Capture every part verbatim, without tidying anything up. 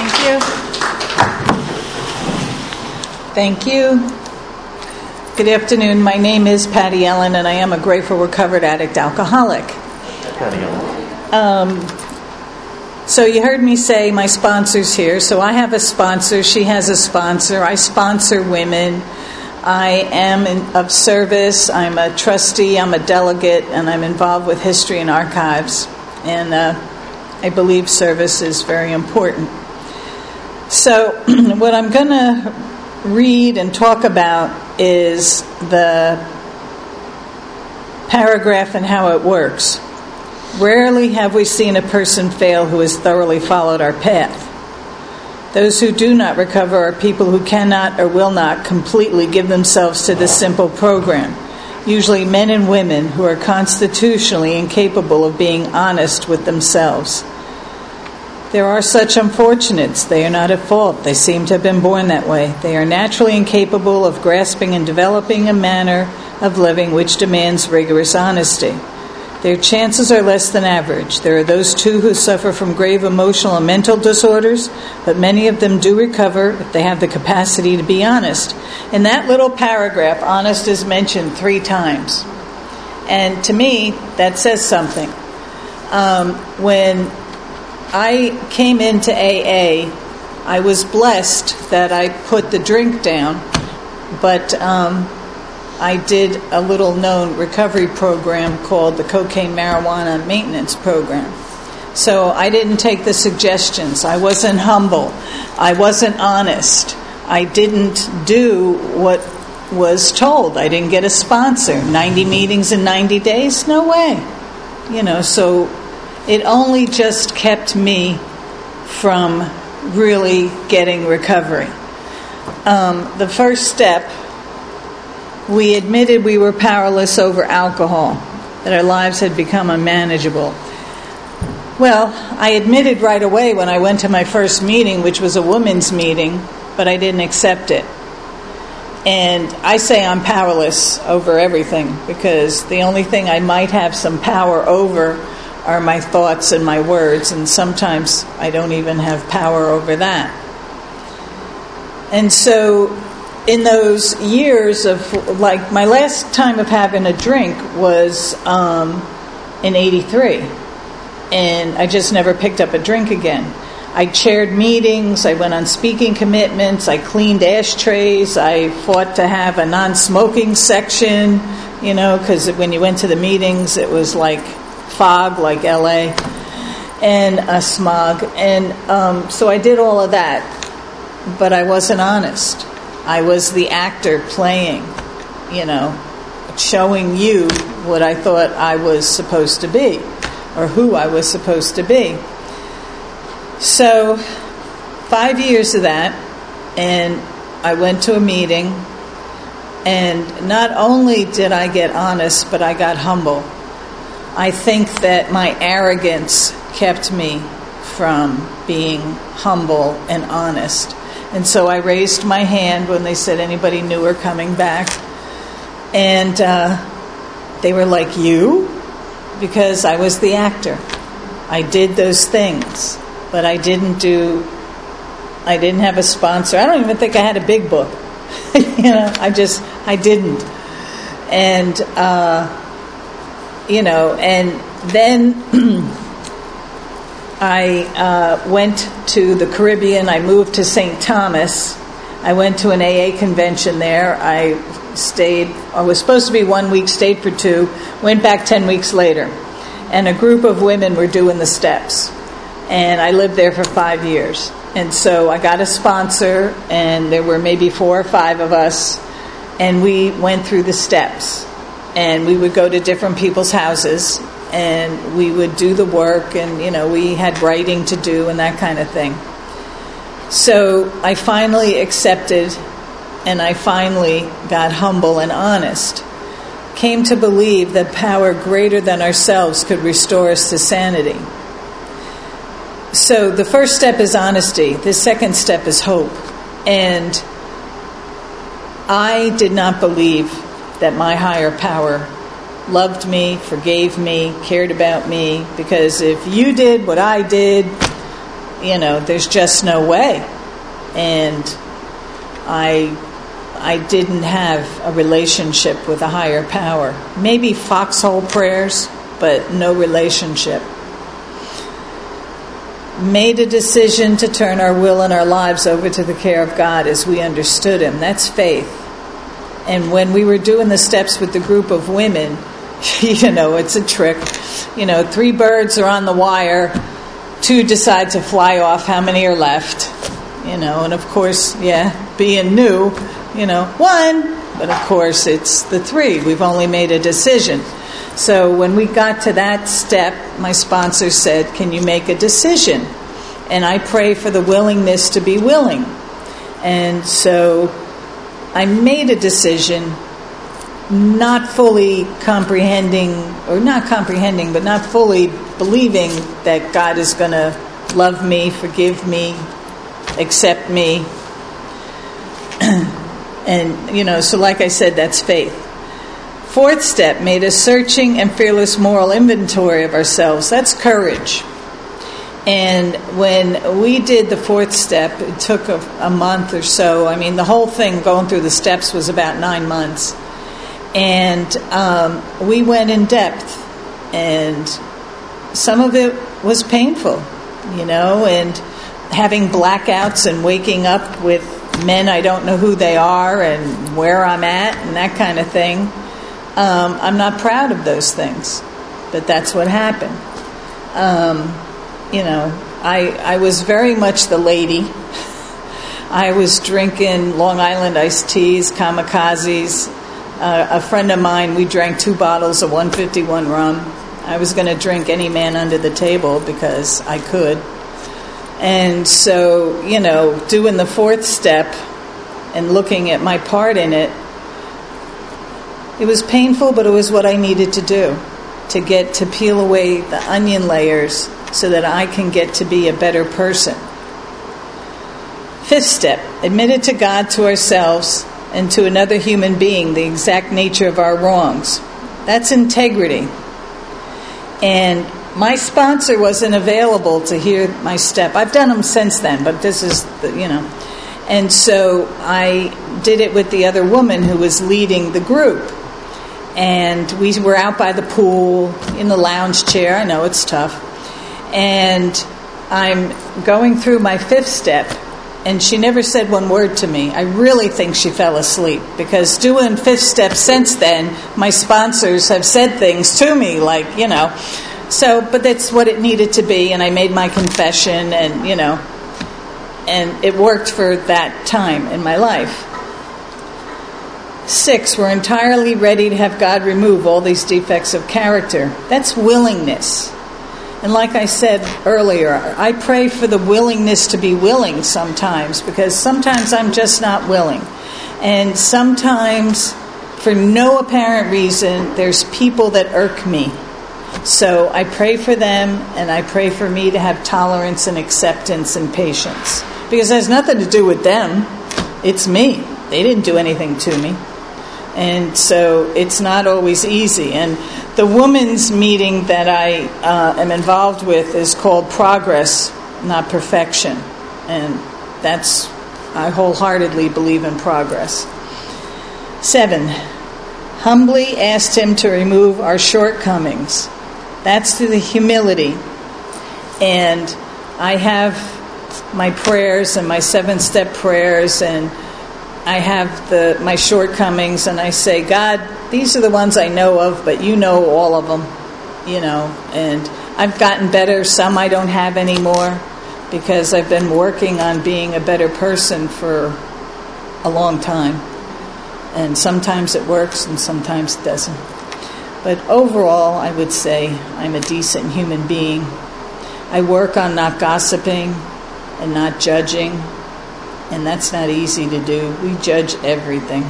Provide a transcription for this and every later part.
Thank you. Thank you. Good afternoon. My name is Patty Ellen, and I am a grateful recovered addict alcoholic. Patty Ellen. Um, so you heard me say my sponsor's here. So I have a sponsor. She has a sponsor. I sponsor women. I am in, of service. I'm a trustee. I'm a delegate, and I'm involved with history and archives. And uh, I believe service is very important. So what I'm going to read and talk about is the paragraph and how it works. Rarely have we seen a person fail who has thoroughly followed our path. Those who do not recover are people who cannot or will not completely give themselves to this simple program. Usually men and women who are constitutionally incapable of being honest with themselves. There are such unfortunates. They are not at fault. They seem to have been born that way. They are naturally incapable of grasping and developing a manner of living which demands rigorous honesty. Their chances are less than average. There are those, too, who suffer from grave emotional and mental disorders, but many of them do recover if they have the capacity to be honest. In that little paragraph, honest is mentioned three times. And to me, that says something. Um, when I came into A A, I was blessed that I put the drink down, but um, I did a little known recovery program called the Cocaine Marijuana Maintenance Program. So I didn't take the suggestions. I wasn't humble. I wasn't honest. I didn't do what was told. I didn't get a sponsor. ninety meetings in ninety days? No way. You know, so it only just kept me from really getting recovery. Um, the first step, we admitted we were powerless over alcohol, that our lives had become unmanageable. Well, I admitted right away when I went to my first meeting, which was a women's meeting, but I didn't accept it. And I say I'm powerless over everything, because the only thing I might have some power over are my thoughts and my words, and sometimes I don't even have power over that. And so in those years of, like, my last time of having a drink was um, in eighty-three, and I just never picked up a drink again. I chaired meetings, I went on speaking commitments, I cleaned ashtrays, I fought to have a non-smoking section, you know, because when you went to the meetings, it was like fog, like L A, and a smog. And um, so I did all of that, but I wasn't honest. I was the actor playing, you know, showing you what I thought I was supposed to be, or who I was supposed to be. So, five years of that, and I went to a meeting, and not only did I get honest, but I got humble. I think that my arrogance kept me from being humble and honest. And so I raised my hand when they said anybody new or coming back. And uh, they were like, you? Because I was the actor. I did those things. But I didn't do, I didn't have a sponsor. I don't even think I had a big book. you know, I just, I didn't. And, uh, you know, and then I uh, went to the Caribbean. I moved to Saint Thomas. I went to an A A convention there. I stayed, I was supposed to be one week, stayed for two, went back ten weeks later. And a group of women were doing the steps. And I lived there for five years. And so I got a sponsor, and there were maybe four or five of us, and we went through the steps. And we would go to different people's houses, and we would do the work, and, you know, we had writing to do and that kind of thing. So I finally accepted, and I finally got humble and honest. Came to believe that power greater than ourselves could restore us to sanity. So the first step is honesty. The second step is hope. And I did not believe that my higher power loved me, forgave me, cared about me, because if you did what I did, you know, there's just no way. And I I didn't have a relationship with a higher power. Maybe foxhole prayers, but no relationship. Made a decision to turn our will and our lives over to the care of God as we understood Him. That's faith. And when we were doing the steps with the group of women, you know, it's a trick. You know, three birds are on the wire, two decide to fly off, how many are left? You know, and of course, yeah, being new, you know, one, but of course it's the three. We've only made a decision. So when we got to that step, my sponsor said, can you make a decision? And I pray for the willingness to be willing. And so I made a decision, not fully comprehending, or not comprehending, but not fully believing that God is going to love me, forgive me, accept me. And, you know, so like I said, that's faith. Fourth step, made a searching and fearless moral inventory of ourselves. That's courage. And when we did the fourth step, it took a, a month or so. I mean, the whole thing going through the steps was about nine months. And um, we went in depth. And some of it was painful, you know, and having blackouts and waking up with men I don't know who they are and where I'm at and that kind of thing. Um, I'm not proud of those things, but that's what happened. Um, you know, I I was very much the lady. I was drinking Long Island iced teas, kamikazes. Uh, a friend of mine, we drank two bottles of one fifty-one rum. I was going to drink any man under the table because I could. And so, you know, doing the fourth step and looking at my part in it, it was painful, but it was what I needed to do to get to peel away the onion layers so that I can get to be a better person. Fifth step, admitted to God, to ourselves, and to another human being the exact nature of our wrongs. That's integrity. And my sponsor wasn't available to hear my step. I've done them since then, but this is, the, you know. And so I did it with the other woman who was leading the group. And we were out by the pool in the lounge chair. I know it's tough. And I'm going through my fifth step, and she never said one word to me. I really think she fell asleep, because doing fifth step since then, my sponsors have said things to me like, you know. So, but that's what it needed to be, and I made my confession, and, you know, and it worked for that time in my life. Six, we're entirely ready to have God remove all these defects of character. That's willingness. And like I said earlier, I pray for the willingness to be willing sometimes, because sometimes I'm just not willing. And sometimes, for no apparent reason, there's people that irk me. So I pray for them, and I pray for me to have tolerance and acceptance and patience. Because it has nothing to do with them. It's me. They didn't do anything to me. And so it's not always easy. And the women's meeting that I uh, am involved with is called Progress, Not Perfection. And that's, I wholeheartedly believe in progress. Seven, humbly asked Him to remove our shortcomings. That's through the humility. And I have my prayers and my seven-step prayers, and I have the my shortcomings, and I say, God, these are the ones I know of, but you know all of them, you know. And I've gotten better. Some I don't have anymore, because I've been working on being a better person for a long time. And sometimes it works, and sometimes it doesn't. But overall, I would say I'm a decent human being. I work on not gossiping and not judging, and that's not easy to do. We judge everything.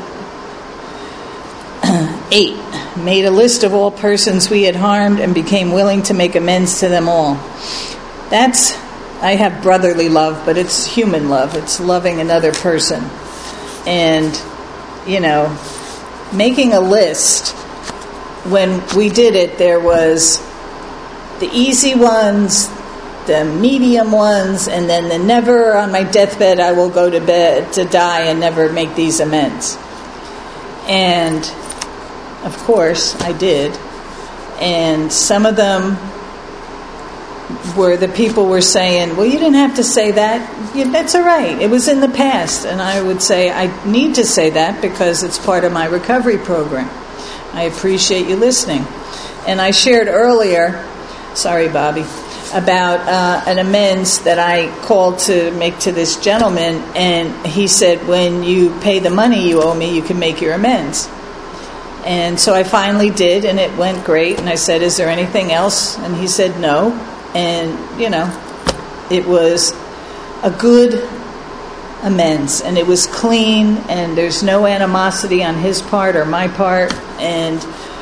Eight, made a list of all persons we had harmed and became willing to make amends to them all. That's, I have brotherly love, but it's human love. It's loving another person. And, you know, making a list, when we did it, there was the easy ones, the medium ones, and then the never on my deathbed I will go to bed to die and never make these amends. And of course I did. And some of them were the people were saying, well, you didn't have to say that. Yeah, that's all right. It was in the past. And I would say, I need to say that because it's part of my recovery program. I appreciate you listening. And I shared earlier, sorry, Bobby, about uh, an amends that I called to make to this gentleman. And he said, when you pay the money you owe me, you can make your amends. And so I finally did, and it went great. And I said, is there anything else? And he said, no. And, you know, it was a good amends. And it was clean, and there's no animosity on his part or my part. And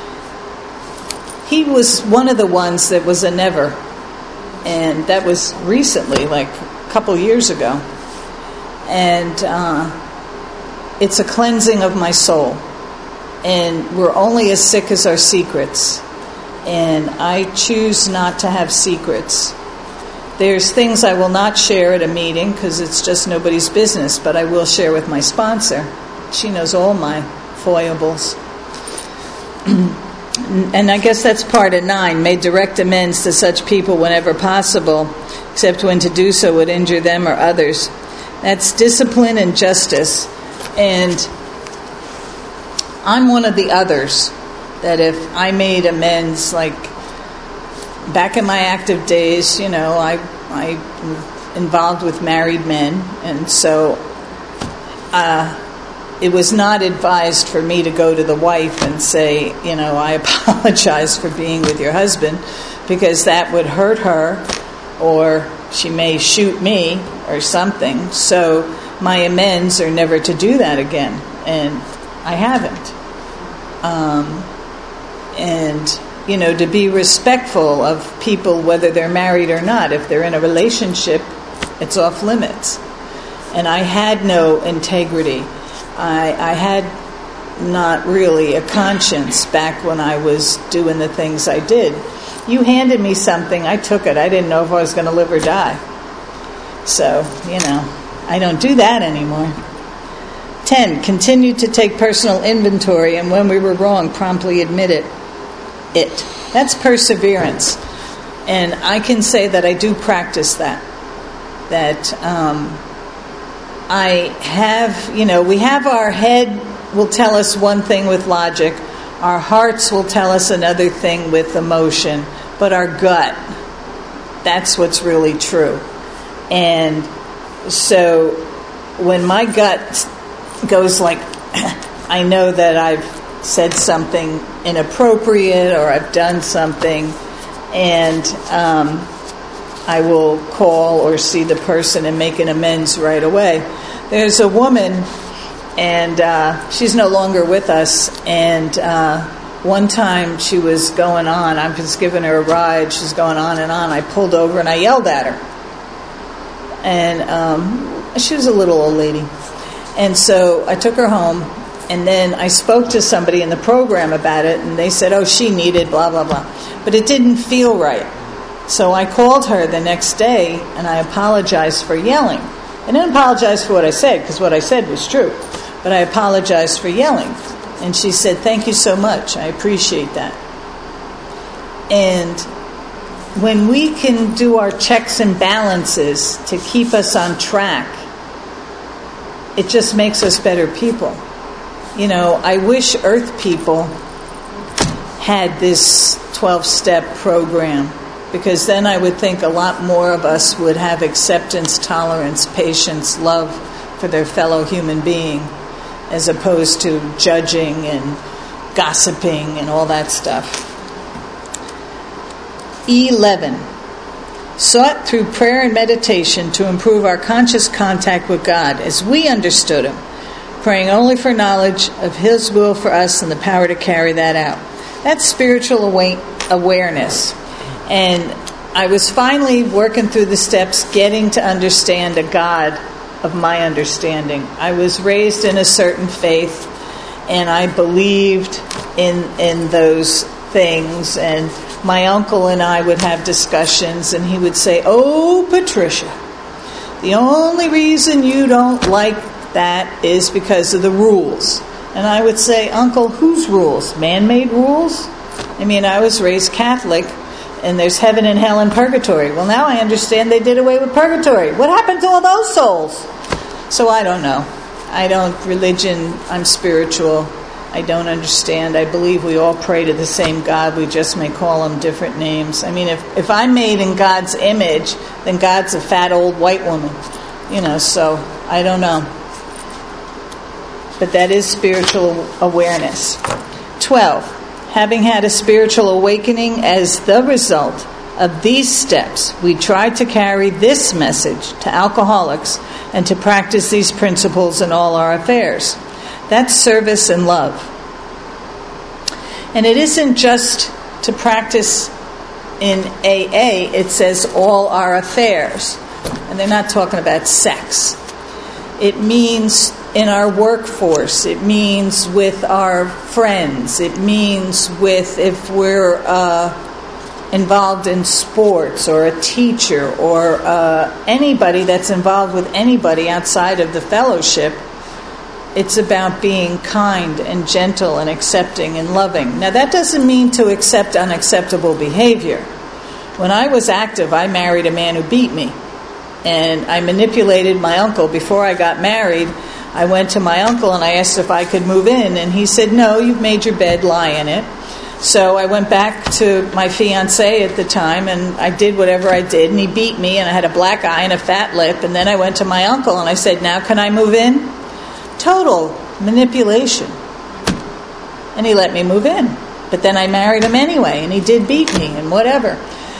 he was one of the ones that was a never. And that was recently, like a couple years ago. And uh, it's a cleansing of my soul. And we're only as sick as our secrets. And I choose not to have secrets. There's things I will not share at a meeting because it's just nobody's business, but I will share with my sponsor. She knows all my foibles. And I guess that's part of nine. Made direct amends to such people whenever possible, except when to do so would injure them or others. That's discipline and justice. And I'm one of the others that if I made amends, like back in my active days, you know, I I was involved with married men, and so uh, it was not advised for me to go to the wife and say, you know, I apologize for being with your husband, because that would hurt her, or she may shoot me or something. So my amends are never to do that again, and I haven't. Um, and, you know, to be respectful of people, whether they're married or not. If they're in a relationship, it's off limits. And I had no integrity. I, I had not really a conscience back when I was doing the things I did. You handed me something, I took it. I didn't know if I was going to live or die. So, you know, I don't do that anymore. ten. Continue to take personal inventory, and when we were wrong, promptly admit it. It. That's perseverance. And I can say that I do practice that. That um, I have, you know, we have our head will tell us one thing with logic. Our hearts will tell us another thing with emotion. But our gut, that's what's really true. And so when my gut goes like, I know that I've said something inappropriate or I've done something, and um, I will call or see the person and make an amends right away. There's a woman, and uh, she's no longer with us, and uh, one time she was going on, I was giving her a ride, she's going on and on, I pulled over and I yelled at her. And um, she was a little old lady. And so I took her home, and then I spoke to somebody in the program about it, and they said, oh, she needed blah, blah, blah. But it didn't feel right. So I called her the next day, and I apologized for yelling. I didn't apologize for what I said, because what I said was true. But I apologized for yelling. And she said, thank you so much. I appreciate that. And when we can do our checks and balances to keep us on track, it just makes us better people. You know, I wish Earth people had this twelve-step program, because then I would think a lot more of us would have acceptance, tolerance, patience, love for their fellow human being, as opposed to judging and gossiping and all that stuff. eleven. Sought through prayer and meditation to improve our conscious contact with God as we understood Him, praying only for knowledge of His will for us and the power to carry that out. That's spiritual awareness. And I was finally working through the steps, getting to understand a God of my understanding. I was raised in a certain faith, and I believed in in those things, and my uncle and I would have discussions, and he would say, "Oh, Patricia, the only reason you don't like that is because of the rules." And I would say, "Uncle, whose rules? Man-made rules?" I mean, I was raised Catholic, and there's heaven and hell and purgatory. Well, now I understand they did away with purgatory. What happened to all those souls? So I don't know. I don't, religion, I'm spiritual. I don't understand. I believe we all pray to the same God. We just may call him different names. I mean, if, if I'm made in God's image, then God's a fat old white woman. You know, so I don't know. But that is spiritual awareness. twelve. Having had a spiritual awakening as the result of these steps, we try to carry this message to alcoholics and to practice these principles in all our affairs. That's service and love. And it isn't just to practice in A A, it says all our affairs. And they're not talking about sex. It means in our workforce. It means with our friends. It means with if we're uh, involved in sports, or a teacher, or uh, anybody that's involved with anybody outside of the fellowship. It's about being kind and gentle and accepting and loving. Now, that doesn't mean to accept unacceptable behavior. When I was active, I married a man who beat me. And I manipulated my uncle. Before I got married, I went to my uncle and I asked if I could move in. And he said, "No, you've made your bed, lie in it." So I went back to my fiancé at the time, and I did whatever I did. And he beat me, and I had a black eye and a fat lip. And then I went to my uncle and I said, "Now can I move in?" Total manipulation. And he let me move in. But then I married him anyway, and he did beat me and whatever.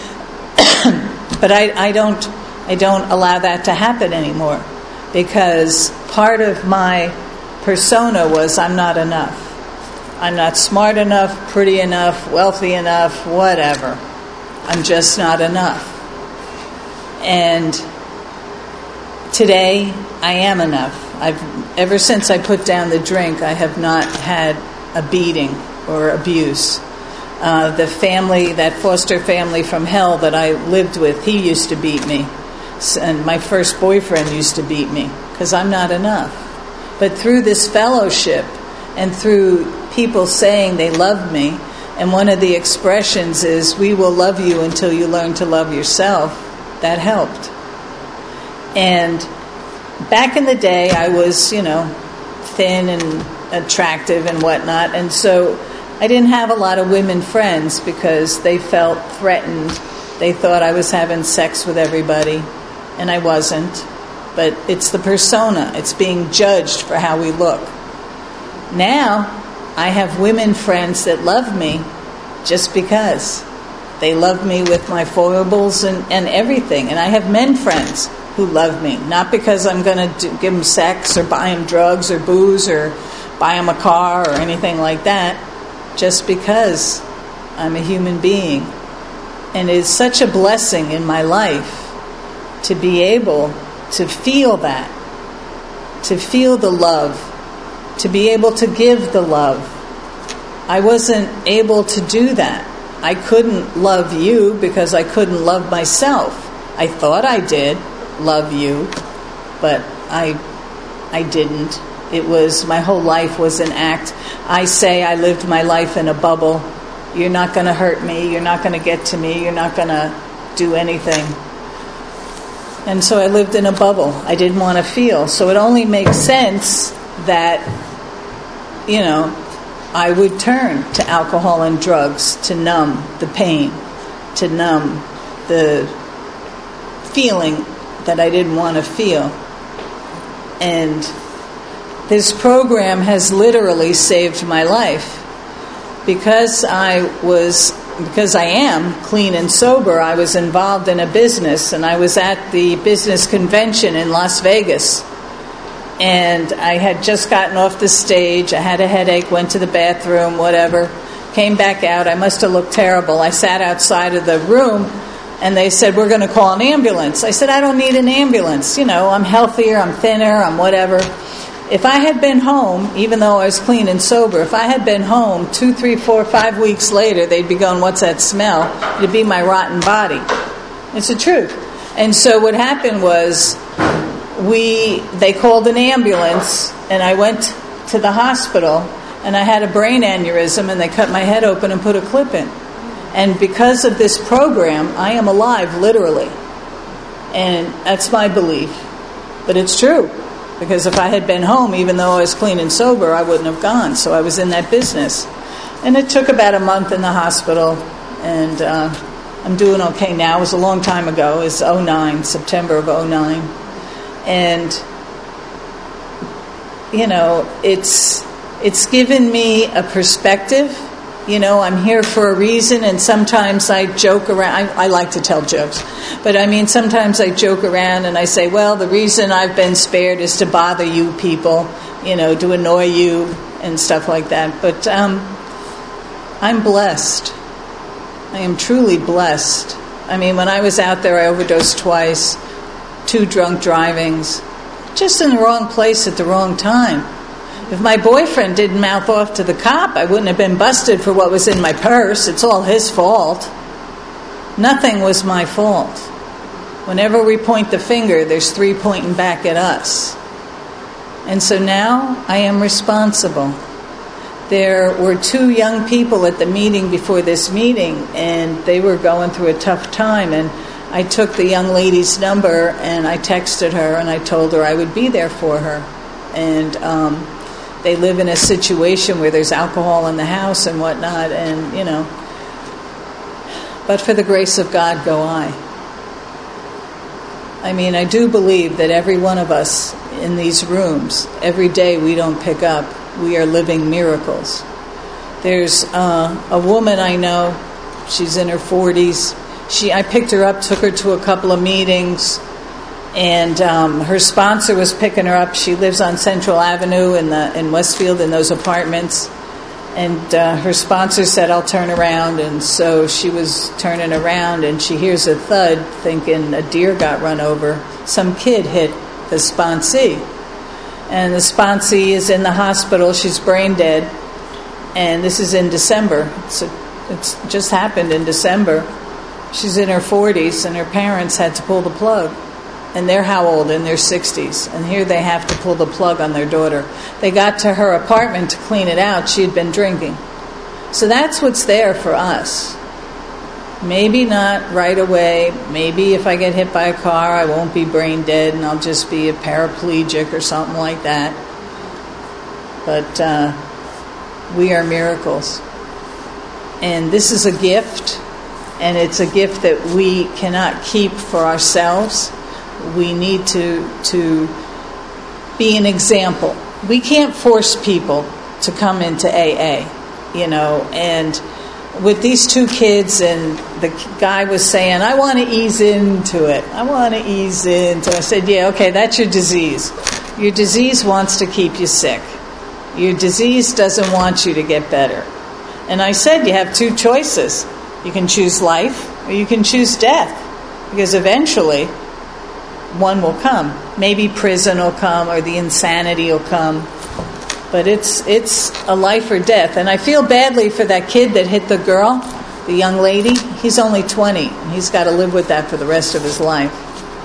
But I, I don't I don't allow that to happen anymore, because part of my persona was I'm not enough. I'm not smart enough, pretty enough, wealthy enough, whatever. I'm just not enough. And today I am enough. I've ever since I put down the drink, I have not had a beating or abuse. Uh, the family, that foster family from hell that I lived with, he used to beat me. And my first boyfriend used to beat me because I'm not enough. But through this fellowship and through people saying they love me, and one of the expressions is, "We will love you until you learn to love yourself," that helped. And back in the day, I was, you know, thin and attractive and whatnot, and so I didn't have a lot of women friends because they felt threatened. They thought I was having sex with everybody, and I wasn't. But it's the persona. It's being judged for how we look. Now, I have women friends that love me just because. They love me with my foibles and, and everything. And I have men friends who love me, not because I'm going to give them sex or buy them drugs or booze or buy them a car or anything like that, just because I'm a human being. And it's such a blessing in my life to be able to feel that, to feel the love, to be able to give the love. I wasn't able to do that. I couldn't love you because I couldn't love myself. I thought I did love you, but I I didn't. It was, my whole life was an act. I say I lived my life in a bubble. You're not going to hurt me. You're not going to get to me. You're not going to do anything. And so I lived in a bubble. I didn't want to feel. So it only makes sense that, you know, I would turn to alcohol and drugs to numb the pain, to numb the feeling that I didn't want to feel. And this program has literally saved my life. Because I was, because I am clean and sober, I was involved in a business, and I was at the business convention in Las Vegas. And I had just gotten off the stage. I had a headache, went to the bathroom, whatever, came back out. I must have looked terrible. I sat outside of the room, and they said, "We're going to call an ambulance." I said, "I don't need an ambulance. You know, I'm healthier, I'm thinner, I'm whatever." if I had been home, even though I was clean and sober, if I had been home two, three, four, five weeks later, they'd be going, what's that smell? It'd be my rotten body. It's the truth. And so what happened was, we they called an ambulance, and I went to the hospital, and I had a brain aneurysm, and they cut my head open and put a clip in. And because of this program, I am alive, literally. And that's my belief. But it's true. Because if I had been home, even though I was clean and sober, I wouldn't have gone. So I was in that business. And it took about a month in the hospital, and uh, I'm doing okay now. It was a long time ago. It was oh nine, September of oh nine. And, you know, it's it's given me a perspective. You know, I'm here for a reason, and sometimes I joke around. I, I like to tell jokes. But, I mean, sometimes I joke around and I say, well, the reason I've been spared is to bother you people, you know, to annoy you and stuff like that. But um, I'm blessed. I am truly blessed. I mean, when I was out there, I overdosed twice, two drunk drivings, just in the wrong place at the wrong time. If my boyfriend didn't mouth off to the cop, I wouldn't have been busted for what was in my purse. It's all his fault. Nothing was my fault. Whenever we point the finger, there's three pointing back at us. And so now I am responsible. There were two young people at the meeting before this meeting, and they were going through a tough time. And I took the young lady's number, and I texted her, and I told her I would be there for her. And um, they live in a situation where there's alcohol in the house and whatnot, and, you know. But for the grace of God go I. I mean, I do believe that every one of us in these rooms, every day we don't pick up, we are living miracles. There's uh, a woman I know, she's in her forties. She, I picked her up, took her to a couple of meetings, and um, her sponsor was picking her up. She lives on Central Avenue in the in Westfield in those apartments. And uh, her sponsor said, I'll turn around. And so she was turning around, and she hears a thud, thinking a deer got run over. Some kid hit the sponsee. And the sponsee is in the hospital. She's brain dead. And this is in December. It's, a, it's just happened in December. She's in her forties, and her parents had to pull the plug. And they're how old? In their sixties. And here they have to pull the plug on their daughter. They got to her apartment to clean it out. She had been drinking. So that's what's there for us. Maybe not right away. Maybe if I get hit by a car, I won't be brain dead, and I'll just be a paraplegic or something like that. But uh, we are miracles. And this is a gift. And it's a gift that we cannot keep for ourselves. We need to to be an example. We can't force people to come into A A, you know. And with these two kids, and the guy was saying, I want to ease into it. I want to ease into it. I said, yeah, okay, that's your disease. Your disease wants to keep you sick. Your disease doesn't want you to get better. And I said, you have two choices. You can choose life, or you can choose death. Because eventually, one will come. Maybe prison will come, or the insanity will come. But it's it's a life or death. And I feel badly for that kid that hit the girl, the young lady. He's only twenty. And he's got to live with that for the rest of his life.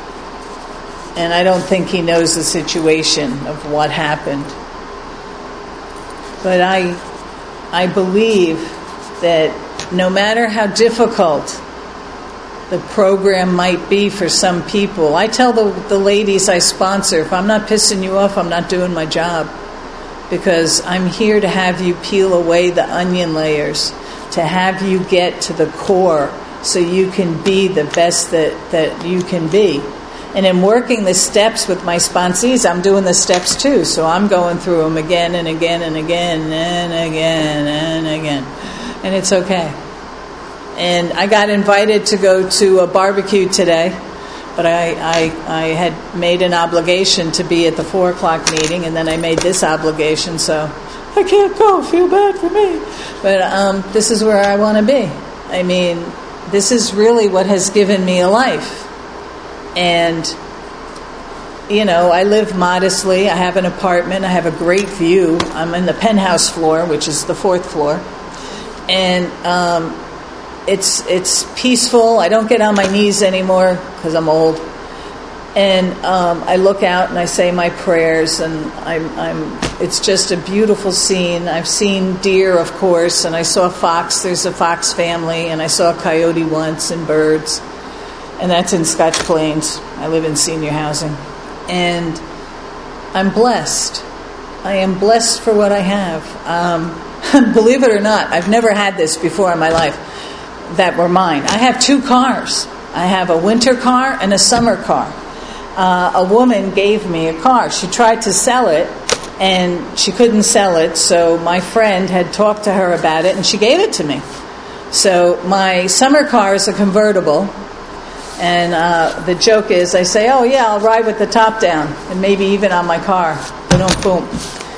And I don't think he knows the situation of what happened. But I I believe that no matter how difficult the program might be for some people, I tell the, the ladies I sponsor, if I'm not pissing you off, I'm not doing my job. Because I'm here to have you peel away the onion layers, to have you get to the core so you can be the best that, that you can be. And in working the steps with my sponsees, I'm doing the steps too. So I'm going through them again and again and again and again and again. And it's okay. And I got invited to go to a barbecue today, but I, I I had made an obligation to be at the four o'clock meeting, and then I made this obligation, so I can't go. Feel bad for me. But um, this is where I want to be. I mean, this is really what has given me a life. And you know, I live modestly. I have an apartment. I have a great view. I'm in the penthouse floor, which is the fourth floor. And um, it's it's peaceful. I don't get on my knees anymore because I'm old. And um, I look out and I say my prayers, and I'm, I'm. It's just a beautiful scene. I've seen deer, of course, and I saw a fox. There's a fox family, and I saw a coyote once, and birds. And that's in Scotch Plains. I live in senior housing. And I'm blessed. I am blessed for what I have. Um, believe it or not, I've never had this before in my life that were mine. I have two cars. I have a winter car and a summer car. Uh, a woman gave me a car. She tried to sell it, and she couldn't sell it, so my friend had talked to her about it, and she gave it to me. So my summer car is a convertible, and uh, the joke is, I say, oh yeah, I'll ride with the top down, and maybe even on my car. Boom, boom.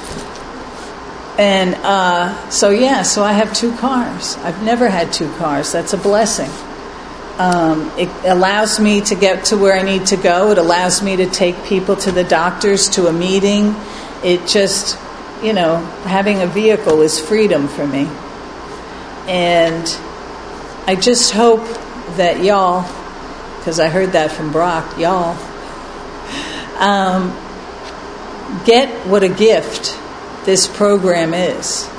And uh, so yeah, so I have two cars. I've never had two cars. That's a blessing. Um, it allows me to get to where I need to go. It allows me to take people to the doctors, to a meeting. It just, you know, having a vehicle is freedom for me. And I just hope that y'all, because I heard that from Brock, y'all, um, get what a gift this program is.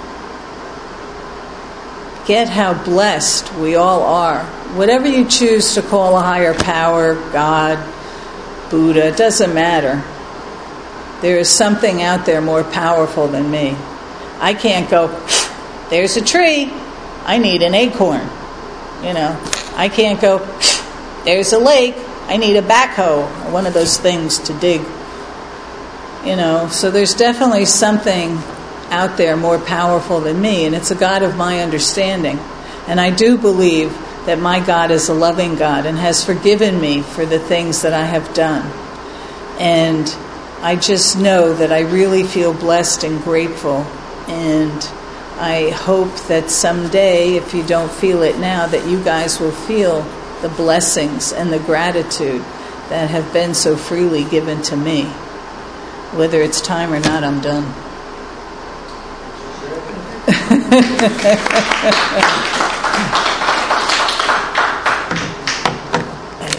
Get how blessed we all are. Whatever you choose to call a higher power, God, Buddha, it doesn't matter. There is something out there more powerful than me. I can't go, there's a tree, I need an acorn. You know, I can't go, there's a lake, I need a backhoe, or one of those things to dig. You know, so there's definitely something out there more powerful than me, and it's a God of my understanding. And I do believe that my God is a loving God and has forgiven me for the things that I have done. And I just know that I really feel blessed and grateful. And I hope that someday, if you don't feel it now, that you guys will feel the blessings and the gratitude that have been so freely given to me. Whether it's time or not, I'm done.